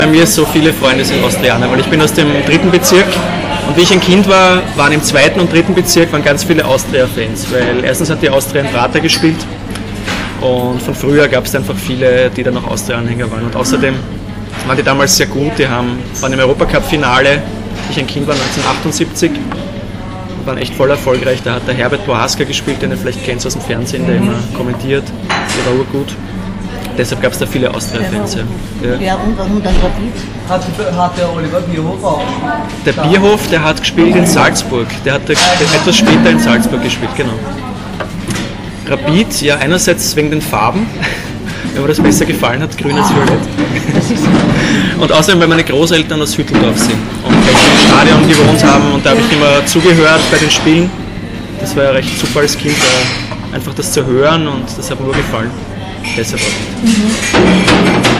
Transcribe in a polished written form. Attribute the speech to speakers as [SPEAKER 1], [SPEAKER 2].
[SPEAKER 1] Bei mir so viele Freunde sind Austrianer, weil ich bin aus dem 3. Bezirk und wie ich ein Kind war, waren im 2. und 3. Bezirk waren ganz viele Austria-Fans, weil erstens hat die Austria in Prater gespielt und von früher gab es einfach viele, die dann noch Austria-Anhänger waren und außerdem waren die damals sehr gut, waren im Europacup-Finale, wie ich ein Kind war, 1978, waren echt voll erfolgreich, da hat der Herbert Bohaska gespielt, den ihr vielleicht kennt aus dem Fernsehen, der immer kommentiert, der war urgut. Deshalb gab es da viele Austria-Fans.
[SPEAKER 2] Ja, und warum dann Rapid?
[SPEAKER 3] Hat der Oliver Bierhoff auch?
[SPEAKER 1] Der Bierhoff, der hat gespielt in Salzburg. Der hat etwas später in Salzburg gespielt, genau. Rapid, ja, einerseits wegen den Farben, wenn mir das besser gefallen hat, grün als violett. Und außerdem, weil meine Großeltern aus Hütteldorf sind und weil sie im Stadion gewohnt haben und da habe ich immer zugehört bei den Spielen. Das war ja recht super als Kind, einfach das zu hören und das hat mir nur gefallen. Deshalb auch.